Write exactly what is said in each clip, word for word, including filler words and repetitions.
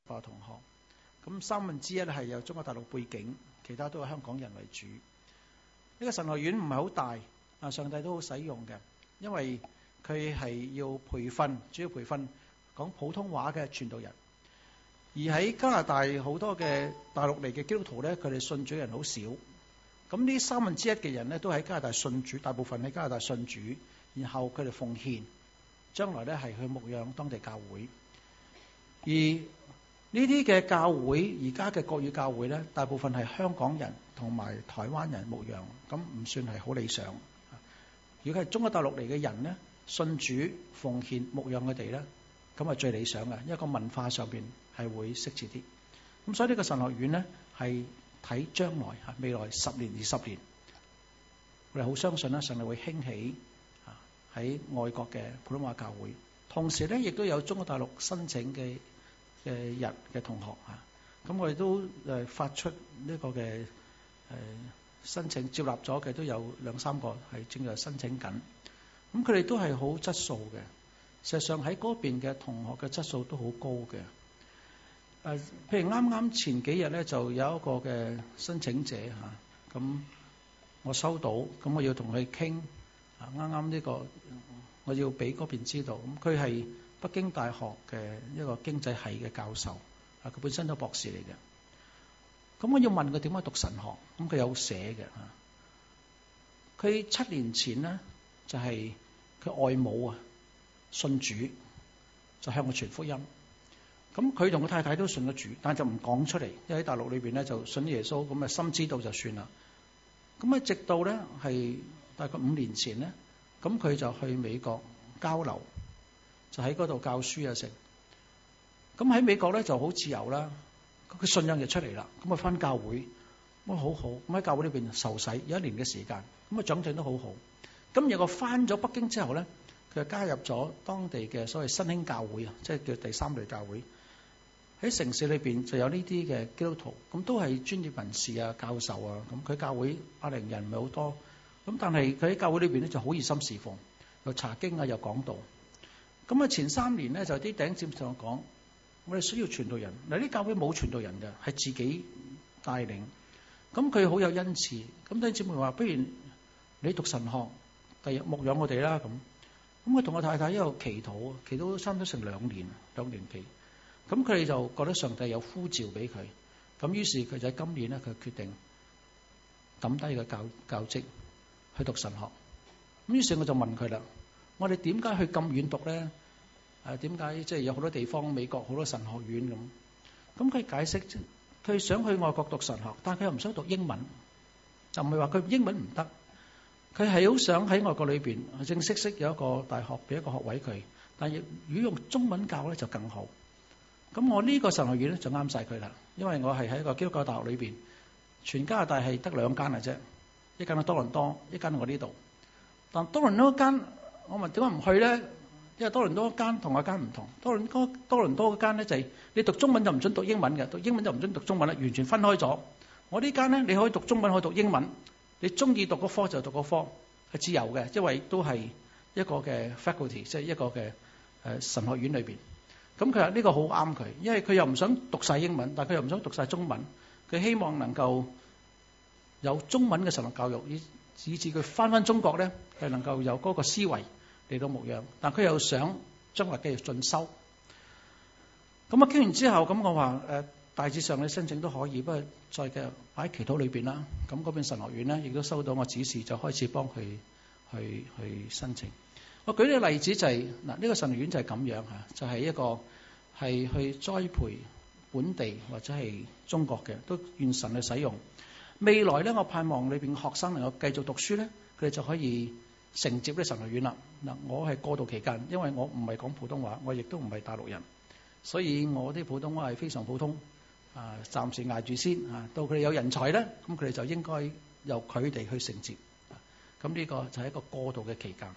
同學，咁三分之一係有中國大陸背景，其他都係香港人為主。呢、這個神學院唔係好大，啊上帝都好使用嘅，因為佢係要培訓，主要培訓講普通話嘅傳道人。而喺加拿大好多嘅大陸嚟嘅基督徒咧，佢哋信主嘅人好少。咁呢三分之一嘅人咧，都喺加拿大信主，大部分喺加拿大信主，然後佢哋奉獻，將來咧係去牧養當地教會。而呢啲嘅教會，而家嘅國語教會咧，大部分係香港人同埋台灣人牧養，咁唔算係好理想。如果係中國大陸嚟嘅人咧，信主奉獻牧養佢哋咧，咁係最理想嘅，因為個文化上邊係會適切啲。咁所以呢個神學院咧係睇將來嚇，未來十年二十年，我哋好相信咧，上帝會興起啊喺外國嘅普通話教會。同時咧，亦都有中國大陸申請嘅嘅人嘅同學啊，咁我哋都誒發出呢個嘅誒申請，接納咗嘅都有兩三個係正在申請緊。咁佢哋都係好質素嘅，實際上喺嗰邊嘅同學嘅質素都好高嘅。誒，譬如啱啱前幾日咧，就有一個嘅申請者嚇，咁我收到，咁我要同佢傾啊，啱啱呢個我要俾嗰邊知道，咁佢係北京大學嘅一個經濟系嘅教授，啊，佢本身都博士嚟嘅。咁我要問佢點解讀神學，咁佢有寫嘅嚇。佢七年前咧就係佢外母啊信主，就向我傳福音。咁佢同佢太太都信咗主，但係就唔講出嚟，因為喺大陸裏邊咧就信耶穌，咁啊深知道就算啦。咁啊直到咧係大概五年前咧，咁佢就去美國交流，就喺嗰度教書啊成。咁喺美國咧就好自由啦，佢信仰就出嚟啦，咁啊返教會，咁啊好好，咁喺教會裏邊受洗有一年嘅時間，咁啊長進都好好。咁有個返咗北京之後咧，佢就加入咗當地嘅所謂新興教會啊，即係叫第三類教會。喺城市裏邊就有呢啲嘅基督徒，咁都係專業人士啊、教授啊，咁佢教會百零人唔係好多，咁但係佢喺教會裏邊咧就好熱心侍奉，又查經啊，又講道。咁啊前三年咧就啲頂尖同我講，我哋需要傳道人。嗱啲教會冇傳道人嘅，係自己帶領。咁佢好有恩賜。咁啲姊妹話：不如你讀神學，第日牧養我哋啦咁。咁佢同我太太一路祈禱，祈禱差唔多成兩年，兩年幾。咁佢哋就覺得上帝有呼召俾佢，咁於是佢就喺今年咧，佢決定抌低個教教職去讀神學。咁於是我就問佢啦：我哋點解去咁遠讀咧？誒點解即係有好多地方美國好多神學院咁？咁佢解釋，佢想去外國讀神學，但係佢又唔想讀英文，就唔係話佢英文唔得，佢係好想喺外國裏邊正式式有一個大學俾一個學位佢，但係如果用中文教咧就更好。咁我呢個神學院咧就啱晒佢啦，因為我係喺一個基督教大學裏邊，全加拿大係得兩間嘅啫，一間喺多倫多，一間喺我呢度。但多倫多間，我問點解唔去咧？因為多倫多間同我間唔同，多倫多多倫多嗰間咧就係你讀中文就唔准讀英文嘅，讀英文就唔准讀中文啦，完全分開咗。我呢間咧你可以讀中文，可以讀英文，你中意讀嗰科就讀嗰科，係自由嘅，因為都係一個嘅 faculty， 即係一個嘅誒神學院裏邊。咁佢話呢個好啱佢，因為佢又唔想讀晒英文，但係佢又唔想讀晒中文，佢希望能夠有中文嘅神學教育，以以至佢翻翻中國咧係能夠有嗰個思維嚟到牧養，但佢又想將來繼續進修。咁啊傾完之後，咁我話誒大致上你申請都可以，不過再繼續擺喺祈禱裏邊啦。咁嗰邊神學院咧亦都收到我指示，就開始幫佢去去申請。我舉呢個例子就係嗱，呢個神學院就係咁樣嚇，就係一個係去栽培本地或者係中國嘅，都願神去使用。未來咧，我盼望裏邊學生能夠繼續讀書咧，佢哋就可以承接呢神學院啦。嗱，我係過渡期間，因為我唔係講普通話，我亦都唔係大陸人，所以我啲普通話係非常普通。啊，暫時捱住先啊，到佢哋有人才咧，咁佢哋就應該由佢哋去承接。咁呢個就係一個過渡嘅期間。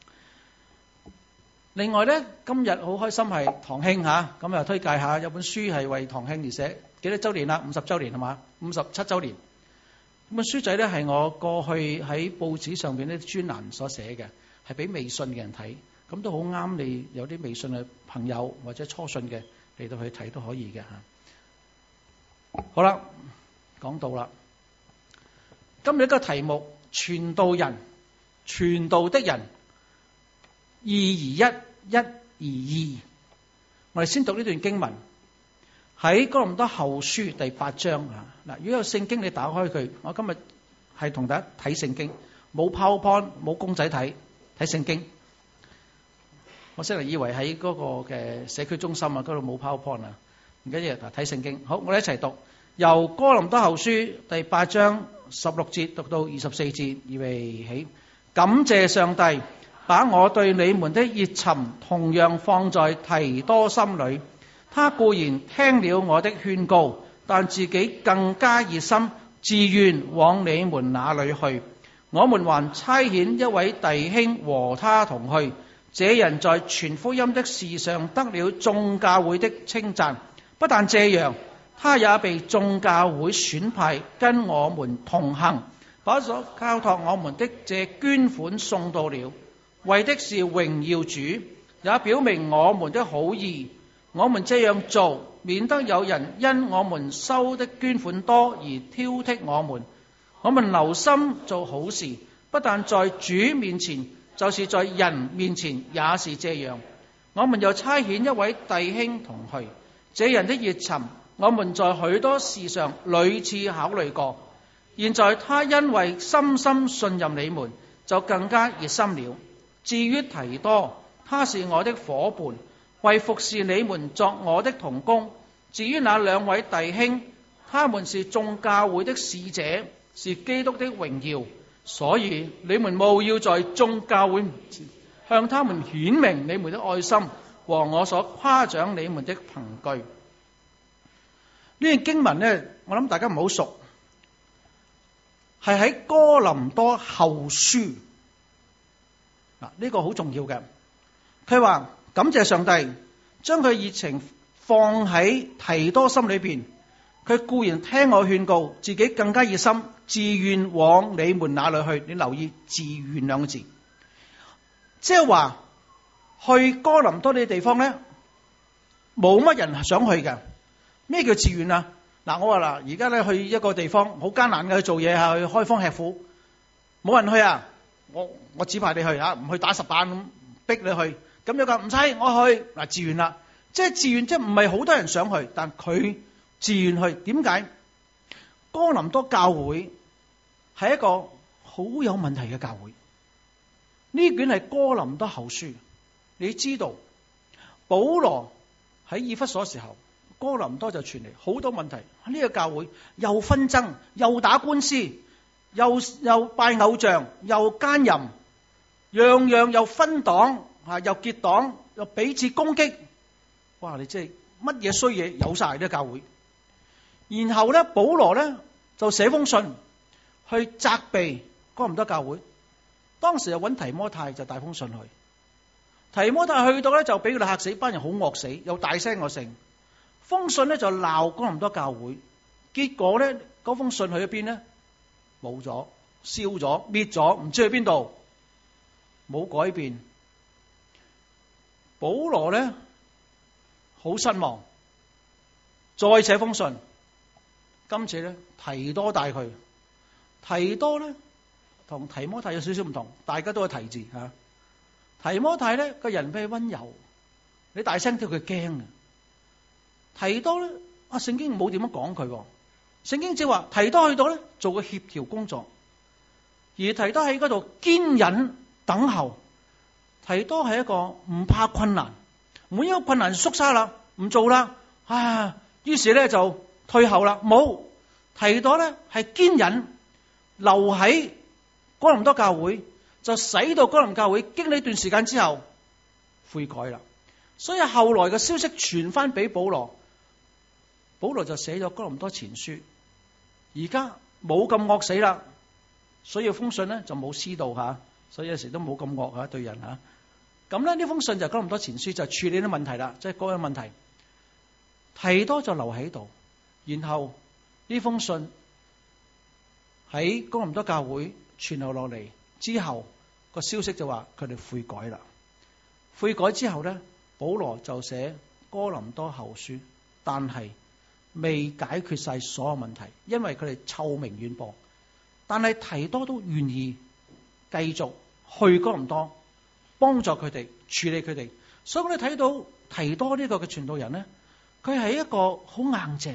另外咧，今日好開心係堂慶嚇，咁又推介下有本書係為堂慶而寫，幾多週年啦？五十週年係嘛？五十七週年。咁本書仔咧係我過去喺報紙上邊啲專欄所寫嘅，係俾未信嘅人睇，咁都好啱你有啲未信嘅朋友或者初信嘅， 嚟到去睇都可以嘅嚇。好啦，講到啦，今日一個題目，傳道人，傳道的人，二而一，一而二。我哋先讀呢段經文，喺哥林多後書第八章啊。嗱，如果有聖經你打開佢，我今日係同大家睇聖經，冇 PowerPoint 冇公仔睇，睇聖經。我先嚟以為喺嗰個嘅社區中心啊，嗰度冇 PowerPoint 啊，唔緊要，嗱，睇聖經。好，我哋一齊讀，由哥林多後書第八章十六節讀到二十四節，預備起。感謝上帝，把我對你們的熱忱同樣放在提多心裏。他固然聽了我的勸告，但自己更加熱心，自願往你們那裏去。我們還差遣一位弟兄和他同去。這人在傳福音的事上得了眾教會的稱讚，不但這樣，他也被眾教會選派跟我們同行，把所交託我們的這捐款送到了，為的是榮耀主，也表明我們的好意。我們這樣做，免得有人因我們收的捐款多而挑剔我們。我們留心做好事，不但在主面前，就是在人面前也是這樣。我們又差遣一位弟兄同去，這人的熱忱，我們在許多事上屢次考慮過。現在他因為深深信任你們，就更加熱心了。至於提多，他是我的夥伴，為服侍你們作我的同工。至於那兩位弟兄，他們是眾教會的使者，是基督的榮耀。所以你們務要在眾教會面前向他們顯明你們的愛心和我所誇獎你們的憑據。呢段經文呢，我諗大家唔好熟，係喺哥林多後書。嗱，呢個好重要嘅。佢話感謝上帝，將佢熱情放喺提多心裏邊。佢固然聽我勸告，自己更加熱心，自願往你們那裏去。你留意自願兩個字，即係話去哥林多呢啲地方咧，冇乜人想去嘅。咩叫自願啊？嗱，我話嗱，而家咧去一個地方好艱難嘅，去做嘢啊，去開荒吃苦，冇人去啊。我我指派你去啊，唔去打十板咁逼你去，咁樣噶唔使我去嗱，自願啦，即係自願，即係唔係好多人想去，但佢自願去。點解？哥林多教會係一個好有問題嘅教會。呢卷係哥林多後書，你知道保羅喺以弗所時候，哥林多就傳嚟好多問題。呢個教會又紛爭，又打官司，又又拜偶像，又奸淫，樣樣又分黨啊，又結黨，又彼此攻擊。哇！你即係乜嘢衰嘢有晒呢個教會。然後咧，保羅咧就寫封信去責備哥林多教會。當時就揾提摩太就帶封信去。提摩太去到咧就俾佢哋嚇死，班人好惡死，又大聲惡聲。封信咧就鬧哥林多教會。結果咧嗰封信去咗邊咧？冇咗，燒咗，滅咗，唔知去邊度，冇改變。保羅咧好失望，再寫封信。今次咧提多帶佢，提多咧同提摩太有少少唔同，大家都係提字吓。提摩太咧個人比較溫柔，你大聲叫佢驚啊。提多咧啊，聖經冇點樣講佢，聖經只話提多去到咧做個協調工作，而提多喺嗰度堅忍等候。提多係一個唔怕困難，每一個困難縮沙啦，唔做啦，啊，於是咧就退後啦。冇，提多咧係堅忍留喺哥林多教會，就使到哥林教會經歷一段時間之後悔改啦。所以後來嘅消息傳翻俾保羅，保羅就寫咗哥林多前書。而家冇咁惡死啦，所以封信咧就冇私道吓，所以有時都冇咁惡吓對人吓。咁咧呢封信就哥林多前書就處理啲問題啦，即係嗰個問題。提多就留喺度，然後呢封信喺哥林多教會傳流落嚟之後，個消息就話佢哋悔改啦。悔改之後咧，保羅就寫哥林多後書，但係未解決晒所有問題，因為佢哋臭名遠播。但係提多都願意繼續去哥林多幫助佢哋處理佢哋，所以我哋睇到提多呢個嘅傳道人咧，佢係一個好硬淨。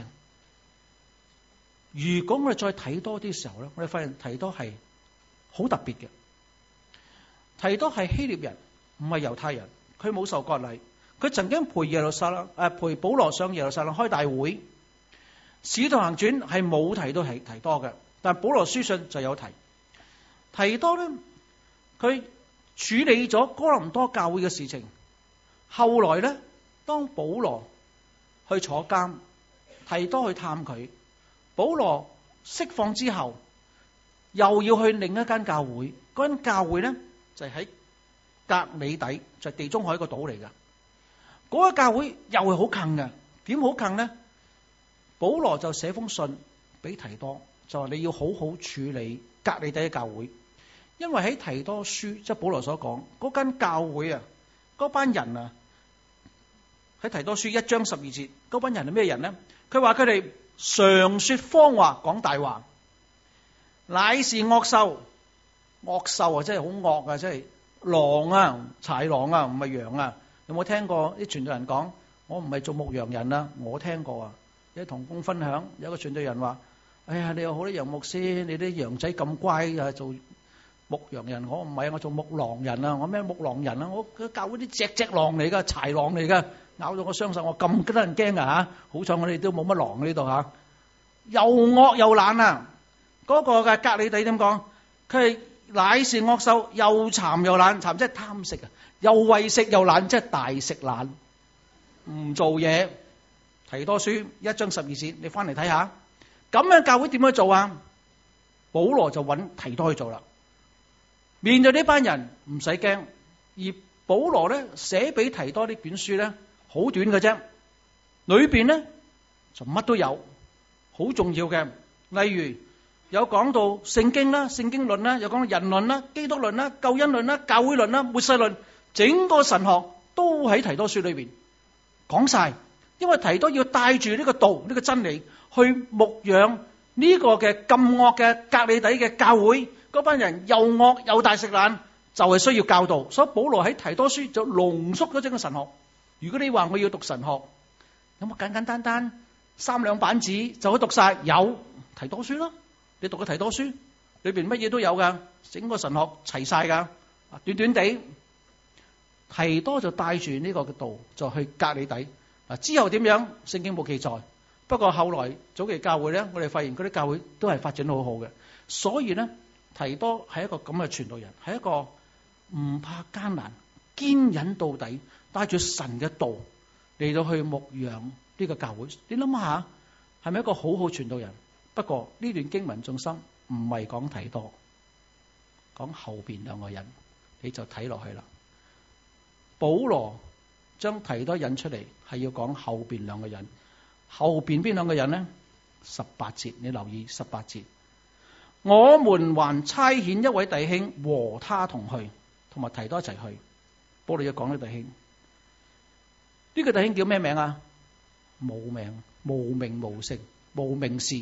如果我哋再睇多啲時候咧，我哋發現提多係好特別嘅。提多係希臘人，唔係猶太人，佢冇受割禮，佢曾經陪耶路撒冷誒陪保羅上耶路撒冷開大會。使徒行傳係冇提到係提多嘅，但保羅書信就有提。提多咧，佢處理咗哥林多教會嘅事情。後來咧，當保羅去坐監，提多去探佢，保羅釋放之後，又要去另一間教會。嗰間教會咧就係喺格里底，就係地中海個島嚟㗎。嗰個教會又係好近嘅，點好近咧？保羅就寫封信俾提多，就話你要好好處理格里底嘅教會，因為喺提多書，即係保羅所講嗰間教會啊，嗰班人啊，喺提多書一章十二節，嗰班人係咩人呢？佢話佢哋常說謊話，講大話，乃是惡獸，惡獸啊，真係好惡啊，真係狼啊，豺狼啊，唔係羊啊。有冇聽過啲傳道人講？我唔係做牧羊人啊，我聽過啊。有同工分享，有個傳道人話：哎呀，你有好多羊牧師，你啲羊仔咁乖啊，做牧羊人。我唔係，我做牧狼人啊，我咩牧狼人啊？我佢教嗰啲隻隻狼嚟噶，豺狼嚟噶，咬到我雙手，我咁得人驚啊吓！好彩我哋都冇乜狼喺呢度吓，又惡又懶啊！嗰、那個嘅格里底點講？佢係乃是惡獸，又饞又懶，饞即係貪食啊，又為食又懶，即係大食懶，唔做嘢。提多書一章十二節，你翻嚟睇下，咁樣教會點樣做啊？保羅就揾提多去做啦。面對呢班人唔使驚，而保羅咧寫俾提多呢卷書咧好短嘅啫，裏邊咧就乜都有，好重要嘅。例如有講到聖經啦、聖經論啦，有講到人論啦、基督論啦、救恩論啦、教會論啦、末世論，整個神學都喺提多書裏邊講晒。因為提多要帶住呢個道、呢個真理去牧養呢個嘅咁惡嘅格里底嘅教會，嗰班人又惡又大食懶，就係需要教導。所以保羅喺提多書就濃縮咗整個神學。如果你話我要讀神學，有冇簡簡單單三兩板紙就可以讀晒？有提多書咯，你讀個提多書裏邊乜嘢都有噶，整個神學齊晒噶。短短地提多就帶住呢個嘅道就去格里底。嗱，之後點樣？聖經冇記載。不過後來早期教會咧，我哋發現嗰啲教會都係發展得好好嘅。所以咧，提多係一個咁嘅傳道人，係一個唔怕艱難、堅忍到底，帶住神嘅道嚟到去牧養呢個教會。你諗下，係咪一個好好傳道人？不過呢段經文重心唔係講提多，講後邊兩個人，你就睇落去啦。保羅將提多引出嚟，係要講後邊兩個人。後邊邊兩個人呢？十八節，你留意十八節。我們還差遣一位弟兄和他同去，同埋提多一齊去。保羅要講呢弟兄，呢、這個弟兄叫咩名啊？冇名，無名無姓，無名氏。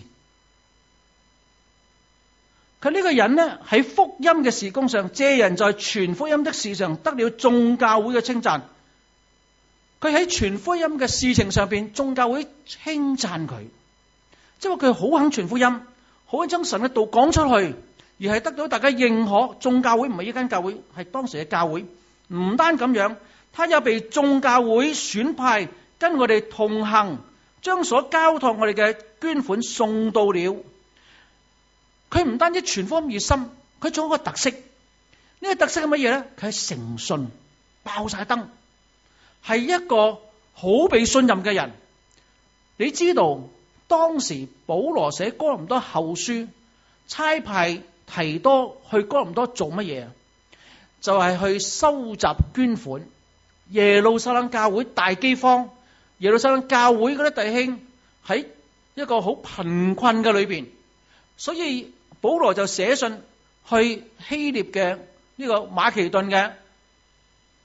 佢呢個人呢，喺福音嘅事工上，借人在傳福音的事上得了眾教會嘅稱讚。佢喺傳福音嘅事情上邊，眾教會稱讚佢，即係話佢好肯傳福音，好肯將神嘅道講出去，而係得到大家認可。眾教會唔係一間教會，係當時嘅教會。唔單咁樣，他也被眾教會選派，跟我哋同行，將所交託我哋嘅捐款送到了。佢唔單止傳福音熱心，佢仲有一個特色。呢個特色係乜嘢咧？佢係誠信，爆晒燈。係一個好被信任嘅人。你知道當時保羅寫哥林多後書，差派提多去哥林多做乜嘢？就係、是、去收集捐款。耶路撒冷教會大饑荒，耶路撒冷教會嗰啲弟兄喺一個好貧困嘅裏邊，所以保羅就寫信去希臘嘅呢個馬其頓嘅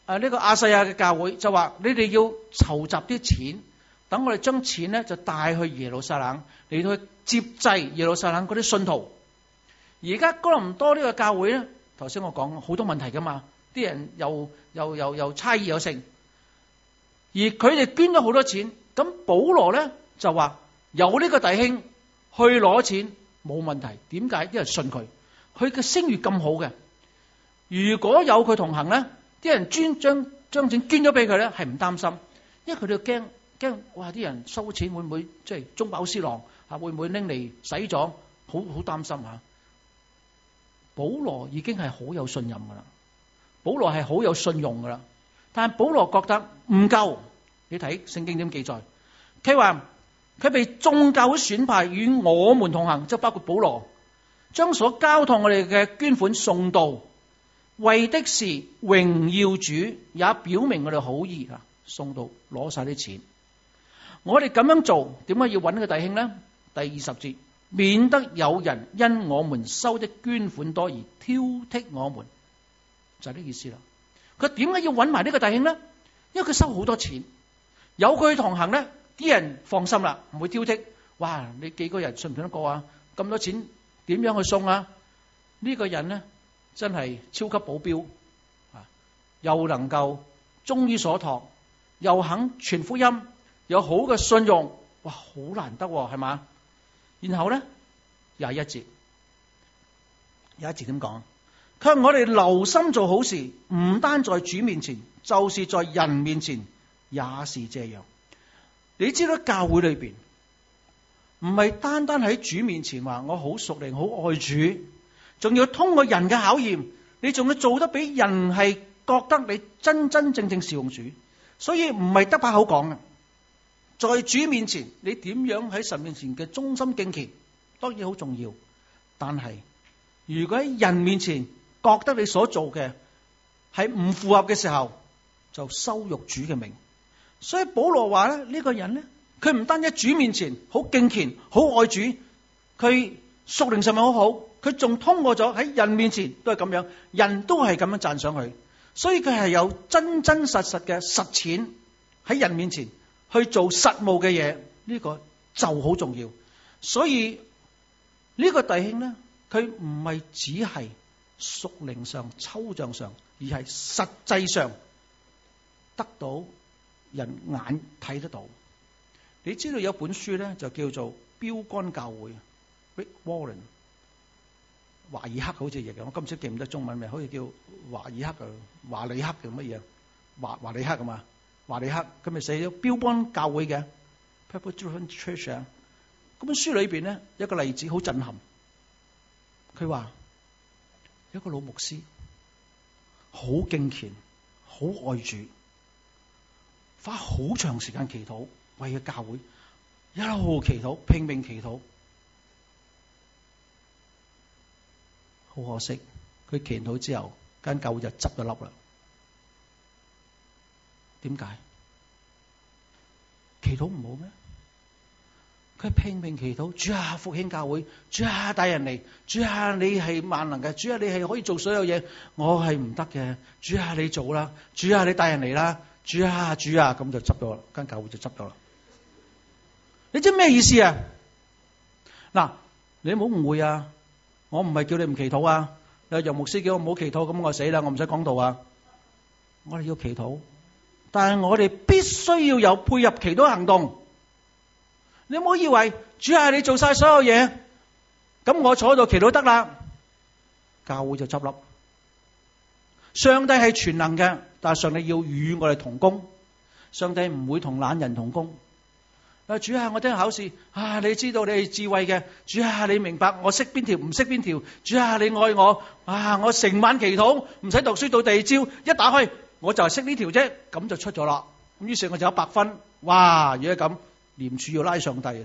誒呢個亞細亞嘅教會就話：你哋要籌集啲錢，等我哋將錢咧就帶去耶路撒冷，嚟到去接濟耶路撒冷嗰啲信徒。而家哥林多呢個教會咧，頭先我講好多問題噶嘛，啲人又又又又猜疑有剩，而佢哋捐咗好多錢，咁保羅咧就話由呢個弟兄去攞錢冇問題。點解？啲人信佢，佢嘅聲譽咁好嘅，如果有佢同行咧，啲人專將將錢捐咗俾佢咧，係唔擔心，因為佢哋驚驚哇！啲人收錢會唔會即係中飽私囊啊？會唔會拎嚟使咗？好好擔心吓。保羅已經係好有信任噶啦，保羅係好有信用噶啦，但係保羅覺得唔夠。你睇聖經點記載？佢話佢被眾教會選派與我們同行，即係包括保羅，將所交託我哋嘅捐款送到，為的是榮耀主，也表明我哋好意啊！送到攞晒啲錢，我哋咁樣做，點解要揾呢個弟兄呢？第二十節，免得有人因我們收的捐款多而挑剔我們，就係呢意思啦。佢點解要揾埋呢個弟兄呢？因為佢收好多錢，有佢同行呢，啲人放心啦，唔會挑剔。哇！你幾個人信唔信得過啊？咁多錢點樣去送啊？呢個人呢，真係超級保鏢啊！又能夠忠於所託，又肯傳福音，有好嘅信用，哇！好難得係嘛？然後咧廿一節，廿一節點講？佢話我哋留心做好事，唔單在主面前，就是在人面前也是這樣。你知道教會裏邊唔係單單喺主面前話我好屬靈好愛主，仲要通過人嘅考驗，你仲要做得俾人係覺得你真真正正侍奉主，所以唔係得把口講嘅。在主面前，你點樣喺神面前嘅忠心敬虔，當然好重要。但係如果喺人面前覺得你所做嘅係唔符合嘅時候，就羞辱主嘅名。所以保羅話咧，呢個人咧，佢唔單止喺主面前好敬虔、好愛主，佢屬靈上面好好，佢仲通過咗喺人面前都係咁樣，人都係咁樣讚賞佢。所以佢係有真真實實嘅實踐喺人面前去做實務嘅嘢，呢個就好重要。所以呢個弟兄咧，佢唔係只係屬靈上、抽象上，而係實際上得到人眼睇得到。你知道有本書咧，就叫做標竿教會 Rick Warren 華爾克好似譯嘅，我今次記唔得中文名，好似叫華爾克啊，華里克定乜嘢？華華里克啊嘛，華里克佢咪寫咗標竿教會嘅 Purpose-Driven Church 啊。嗰本書裏邊咧，一個例子好震撼。佢話一個老牧師好敬虔，好愛主，花好長時間祈禱，為個教會一路祈禱，拼命祈禱。好可惜，佢祈禱之後，間教會就執咗笠啦。點解？祈禱唔好咩？佢拼命祈禱，主啊，復興教會，主啊，帶人嚟，主啊，你係萬能嘅，主啊，你係可以做所有嘢，我係唔得嘅，主啊，你做啦，主啊，你帶人嚟啦，主啊，主啊，咁就執咗啦，間教會就執咗啦。你知咩意思啊？嗱，你唔好誤會啊，我唔係叫你唔祈禱啊。有楊牧師叫我唔好祈禱，咁我死啦，我唔使講道啊。我哋要祈禱，但係我哋必須要有配合祈禱行動。你唔好以為主啊，你做晒所有嘢，咁我坐喺度祈禱得啦，教會就執笠。上帝係全能嘅，但係上帝要與我哋同工，上帝唔會同懶人同工。啊，主啊，我聽考試啊，你知道你係智慧嘅，主啊，你明白我識邊條唔識邊條，主啊，你愛我啊，我成晚祈禱，唔使讀書到第二朝一打開我就係識呢條啫，咁就出咗啦。咁於是我就有百分，哇！如果咁，廉署要拉上帝啊！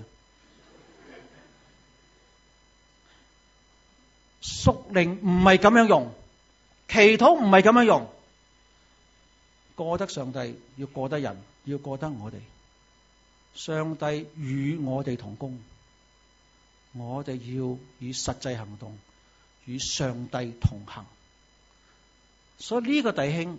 屬靈唔係咁樣用，祈禱唔係咁樣用，過得上帝要過得人，要過得我哋。上帝與我哋同工，我哋要以實際行動與上帝同行。所以呢個弟兄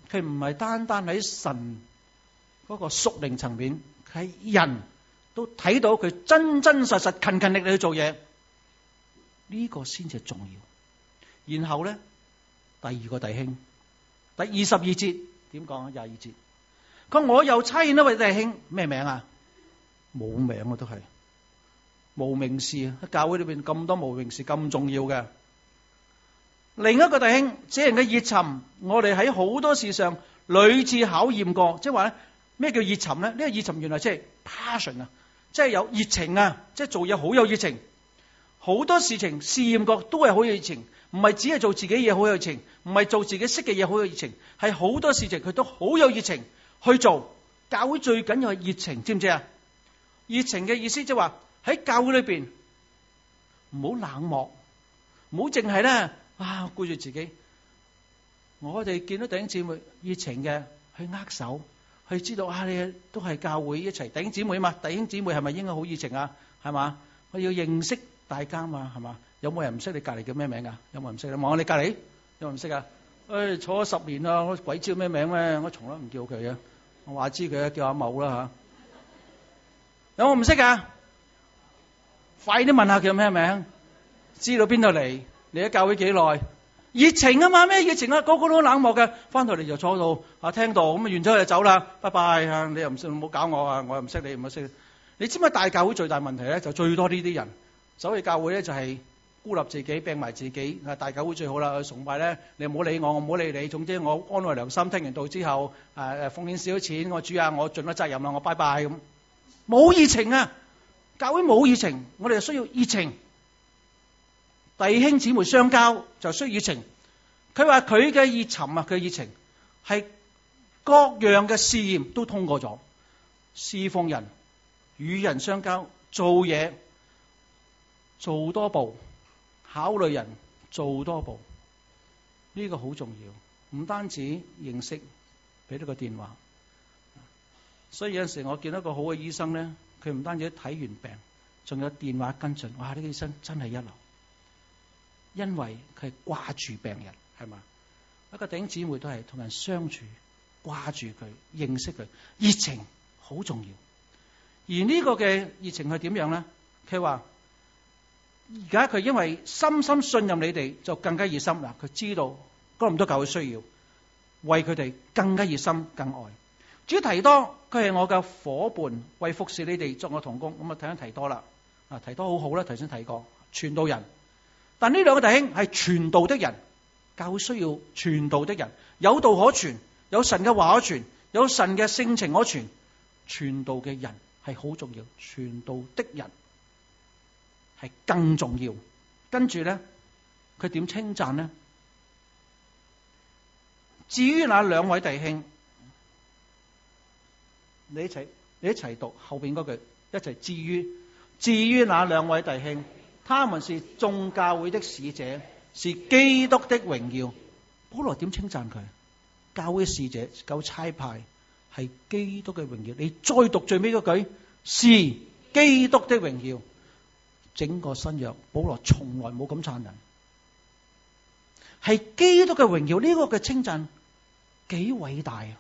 佢唔係單單喺神嗰個屬靈層面，係人都睇到佢真真實實勤勤力力去做嘢，呢個先至重要。然後咧，第二個弟兄，第二十二節點講啊？廿二節，佢我又差遣一位弟兄，咩名啊？冇名啊，都係無名氏啊！喺教會裏邊咁多無名氏咁重要嘅。另一個弟兄，這人嘅熱忱，我哋喺好多事上屢次考驗過。即係話咧，咩叫熱忱咧？呢個熱忱原來即係 passion 啊，即係有熱情啊，即係做嘢好有熱情。好多事情試驗過都係好有熱情，唔係只係做自己嘢好有熱情，唔係做自己識嘅嘢好有熱情，係好多事情佢都好有熱情去做。教會最緊要係熱情，知唔知啊？熱情嘅意思即係話喺教會裏邊唔好冷漠，唔好淨係咧啊顧住自己。我哋見到弟兄姊妹熱情嘅去握手，去知道啊你都係教會一齊弟兄姊妹嘛，弟兄姊妹係咪應該好熱情啊？係嘛？我要認識大家嘛，係嘛？有冇人唔識你隔籬叫咩名啊？有冇人唔識？望下你隔籬有冇人唔識啊？誒、哎，坐咗十年啦，我鬼知咩名咩？我從來唔叫佢嘅，我話知佢叫阿某啦吓。有冇唔識啊？快啲問下佢叫咩名，知道邊度嚟？你喺教會幾耐？熱情啊嘛，咩熱情啊？個個都冷漠嘅，翻到嚟就坐到啊聽到咁啊，完咗就走啦，拜拜啊！你又唔識，唔好搞我啊！我又唔識你，唔好識你。你知唔知大教會最大問題咧？就最多呢啲人走去教會咧，就係孤立自己，病埋自己。啊，大教會最好啦，崇拜咧，你唔好理我，我唔好理你。總之我安慰良心，聽完道之後，誒誒奉獻少少錢，我主啊，我盡咗責任啦，我拜拜咁。冇熱情啊！教會冇熱情，我哋就需要熱情。弟兄姊妹相交就需要熱情。佢話佢嘅熱忱啊，佢嘅熱情係各樣嘅試驗都通過咗。侍奉人、與人相交、做嘢做多步，考慮人做多步，呢個好重要。唔單止認識，俾到個電話。所以有陣時我見到一個好嘅醫生咧，佢唔單止睇完病，仲有電話跟進。哇！呢個醫生真係一流，因為佢係掛住病人，係嘛？一個弟兄姊妹都係同人相處，掛住佢，認識佢，熱情好重要。而呢個嘅熱情係點樣咧？佢話而家佢因為深深信任你哋，就更加熱心啦。佢知道哥林多教會需要，為佢哋更加熱心，更愛。至於提多，佢係我嘅伙伴，為服侍你哋作我同工。咁啊，睇緊提多啦。啊，提多好好啦，頭先提過傳道人。但呢兩個弟兄係傳道的人，教會需要傳道的人，有道可傳，有神嘅話可傳，有神嘅性情可傳。傳道嘅人係好重要，傳道的人係更重要。跟住咧，佢點稱讚呢？至於那兩位弟兄，你一齊你一齊讀後邊嗰句，一齊至於至於那兩位弟兄，他們是眾教會的使者，是基督的榮耀。保羅點稱讚佢？教會使者夠差派，係基督嘅榮耀。你再讀最尾嗰句，是基督的榮耀。整個新約，保羅從來冇咁讚人，係基督嘅榮耀。呢、這個嘅稱讚幾偉大啊！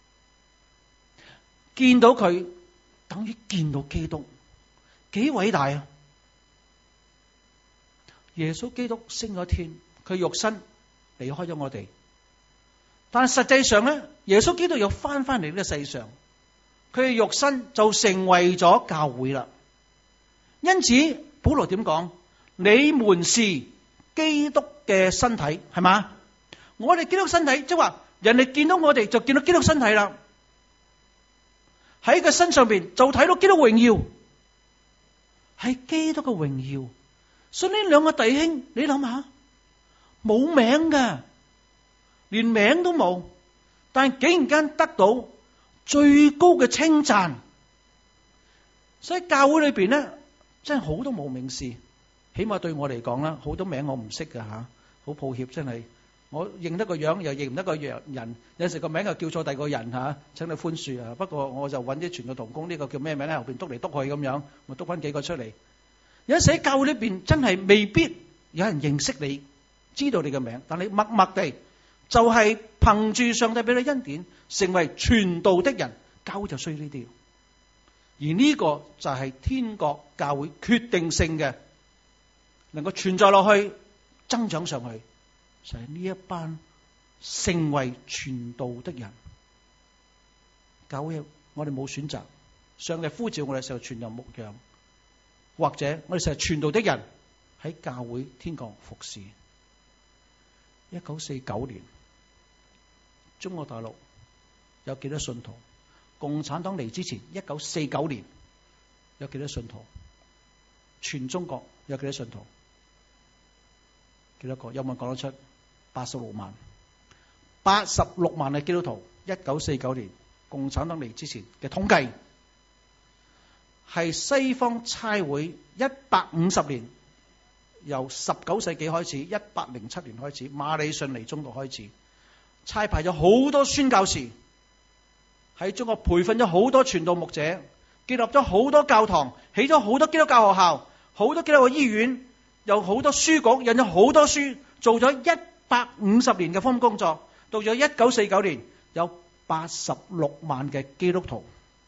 見到佢等於見到基督，幾偉大啊！耶穌基督升咗天，佢肉身離開咗我哋，但係實際上咧，耶穌基督又翻翻嚟呢個世上，佢嘅肉身就成為咗教會啦。因此保羅點講？你們是基督嘅身體，係嘛？我哋基督身體，即係話人哋見到我哋就見到基督身體啦。喺佢身上邊就睇到基督榮耀，係基督嘅榮耀。所以呢兩個弟兄，你諗下，冇名㗎，連名都冇，但係竟然間得到最高嘅稱讚。所以教會裏邊咧，真係好多無名氏，起碼對我嚟講啦，好多名我唔識㗎吓，好抱歉，真係。我認得個樣又認唔得個樣人，有時個名又叫錯第二個人吓，請你寬恕啊！不過我就揾啲傳道同工，呢個叫咩名咧？後邊督嚟督去咁樣，我督翻幾個出嚟。有時喺教會裏邊真係未必有人認識你，知道你嘅名，但你默默地就係憑住上帝俾你恩典，成為傳道的人。教會就需要呢啲，而呢個就係天國教會決定性嘅，能夠存在落去、增長上去，就係呢一班成為傳道的人。教會我哋冇選擇，上帝呼召我哋嘅時候傳道牧養，或者我哋成日傳道的人喺教會天國服侍。一九四九年，中國大陸有幾多信徒？共產黨嚟之前，一九四九年有幾多信徒？全中國有幾多信徒？幾多個？有冇講得出？八十六萬，八十六萬嘅基督徒。一九四九年共產黨嚟之前嘅統計，係西方差會一百五十年，由十九世紀開始，一百零七年開始，馬禮遜嚟中國開始，差派咗好多宣教士。喺中國培訓咗好多傳道牧者，建立咗好多教堂，起咗好多基督教學校，好多基督教醫院，有好多書局，印咗好多書，做咗一百五十年嘅福音工作。到咗一九四九年，有八十六萬嘅基督徒。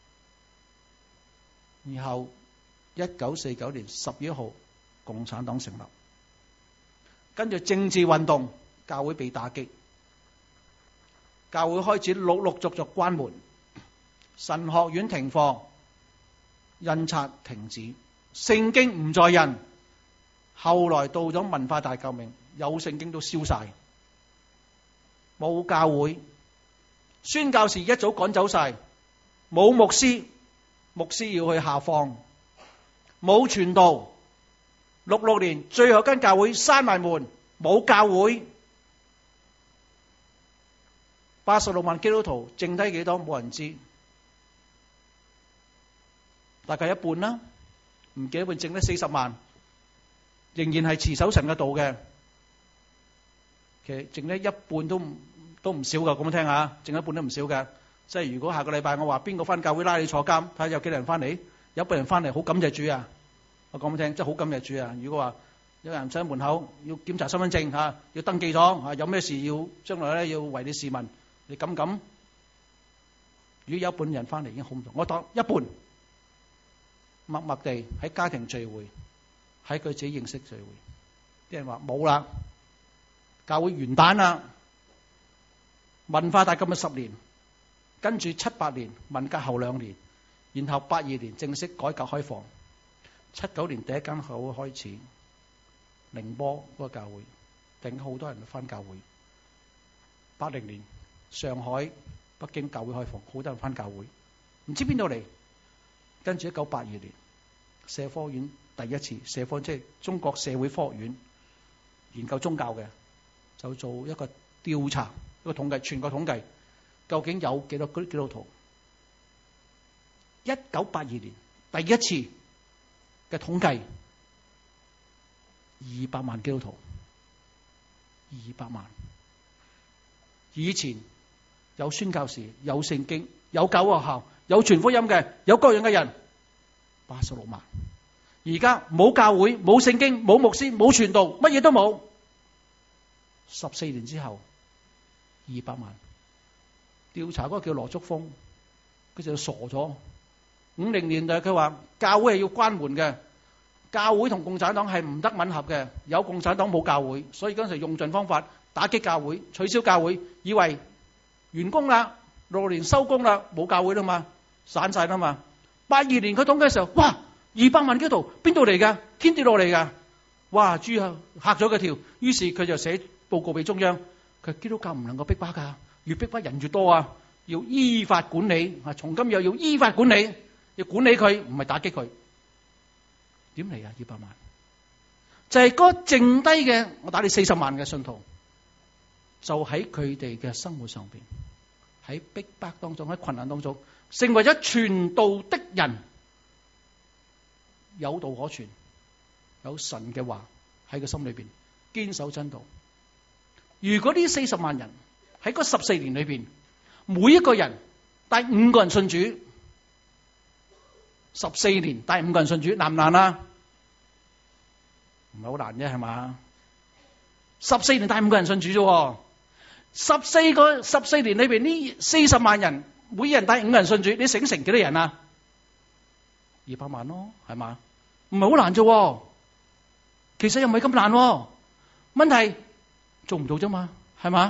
然後一九四九年十月一號，共產黨成立，跟住政治運動，教會被打擊，教會開始陸陸續續關門。神學院停課，印刷停止，聖經唔再印。後來到咗文化大革命，有聖經都燒晒，冇教會，宣教士一早趕走晒，冇牧師，牧師要去下放，冇傳道。六六年最後間教會閂埋門，冇教會。八十六萬基督徒，剩低幾多冇人知。大概一半啦，唔記得半，剩得四十萬，仍然係持守神嘅道嘅。其實剩得一半都唔都唔少噶，咁樣聽下，剩一半都唔少噶。即係如果下個禮拜我話邊個翻教會拉你坐監，睇下有幾多人翻嚟，有一半人翻嚟，好感謝主啊！我講俾你聽，真係好感謝主啊！如果話有人上門口要檢查身份證吓，要登記咗吓，有咩事要將來咧要為你試問，你敢唔敢？如果有一半人翻嚟已經好唔同，我當一半。默默地喺家庭聚會，喺佢自己認識聚會，啲人話冇啦，教會完蛋啦。文化大革命十年，跟住七八年，文革後兩年，然後八二年正式改革開放，七九年第一間教會開始，寧波嗰個教會，突然好多人翻教會。八零年上海、北京教會開放，好多人翻教會，唔知邊度嚟。跟住一九八二年，社科院第一次社科，即係中國社會科學院研究宗教嘅，就做一個調查，一個統計，全國統計，究竟有幾多基督徒？一九八二年第一次嘅統計，二百萬基督徒，二百萬。以前有宣教士，有聖經，有教會學校，有傳福音嘅，有各樣嘅人，八十六萬。而家冇教會，冇聖經，冇牧師，冇傳道，乜嘢都冇。十四年之後，二百萬。調查嗰個叫羅竹峰，佢就傻咗。五零年代佢話教會係要關門嘅，教會同共產黨係唔得吻合嘅，有共產黨冇教會，所以嗰陣時用盡方法打擊教會，取消教會，以為完工啦，六六年收工啦，冇教會啦嘛，散晒啦嘛。八二年佢統計嘅時候，哇，二百萬基督徒邊度嚟噶？天跌落嚟噶，哇，豬啊嚇咗佢跳。於是佢就寫報告俾中央，佢基督教唔能夠逼迫噶，越逼迫人越多啊，要依法管理啊，從今又要依法管理，要管理佢，唔係打擊佢。點嚟啊？二百萬就係嗰剩低嘅，我打你四十萬嘅信徒，就喺佢哋嘅生活上邊，喺逼迫當中，喺困難當中，成為咗傳道的人，有道可傳，有神嘅話喺佢心裏邊，堅守真道。如果呢四十萬人喺嗰十四年裏邊，每一個人帶五個人信主，十四年帶五個人信主，難唔難啊？唔係好難啫，係嘛？十四年帶五個人信主啫， 十四個十四年裏邊呢四十萬人，每人帶五人信主，你醒成幾多人啊？二百萬咯，係嘛？唔係好難啫，其實又唔係咁難，問題做唔到啫嘛，係嘛？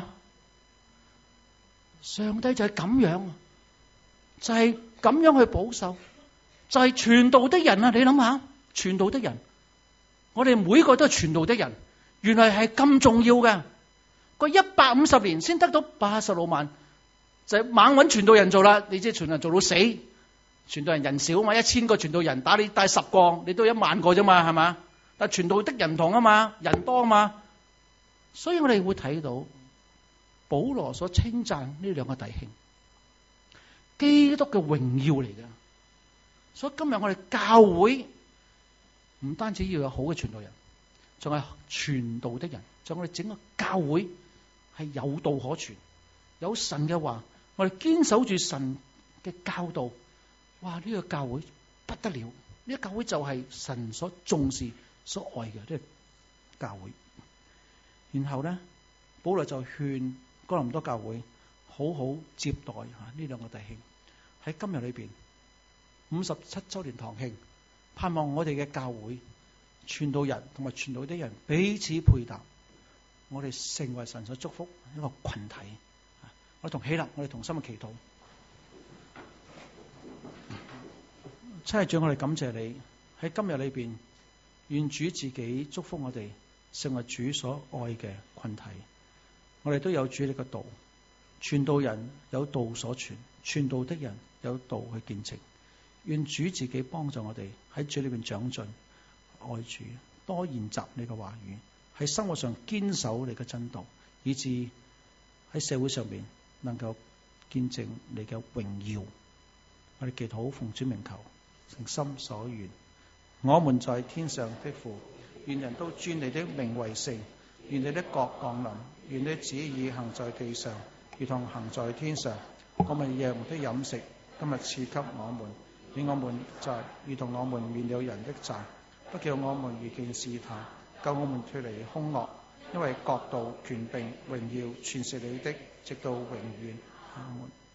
上帝就係咁樣，就係咁樣去保守，就係傳道的人啊！你諗下，傳道的人，我哋每個都係傳道的人，原來係咁重要嘅。個一百五十年先得到八十六萬，就係猛揾傳道人做啦。你知傳道人做到死，傳道人人少嘛，一千個傳道人打你帶十個，你都一萬個啫嘛，係嘛？但係傳道的人唔同啊嘛，人多啊嘛，所以我哋會睇到保羅所稱讚呢兩個弟兄，基督嘅榮耀嚟嘅。所以今日我哋教會唔單止要有好嘅傳道人，仲係傳道的人，仲我哋整個教會係有道可傳，有神嘅話，我哋堅守住神嘅教導。哇！呢個教會不得了，呢個教會就係神所重視、所愛嘅呢個教會。然後咧，保羅就勸哥林多教會好好接待吓呢兩個弟兄。喺今日裏邊五十七周年堂慶，盼望我哋嘅教會傳道人同埋傳道的人彼此配搭，我哋成為神所祝福一個群體。我哋同起立，我哋同心嘅祈禱。親愛的主，我哋感謝你喺今日裏邊，願主自己祝福我哋，成為主所愛嘅群體。我哋都有主你嘅道，傳道人有道所傳，傳道的人有道去見證。願主自己幫助我哋喺主裏邊長進，愛主，多研習你嘅話語，喺生活上堅守你嘅真道，以致喺社會上面能夠見證你嘅榮耀。我哋祈禱奉主名求，誠心所願。我們在天上的父，願人都尊你的名為聖，願你的國降臨，願你的旨意行在地上，如同行在天上。我們日用的飲食，今日賜給我們，免我們債，如同我們免了人的債，不叫我們遇見試探，救我們脫離兇惡，因為國度、權柄、榮耀，全是你的，直到永遠。阿們。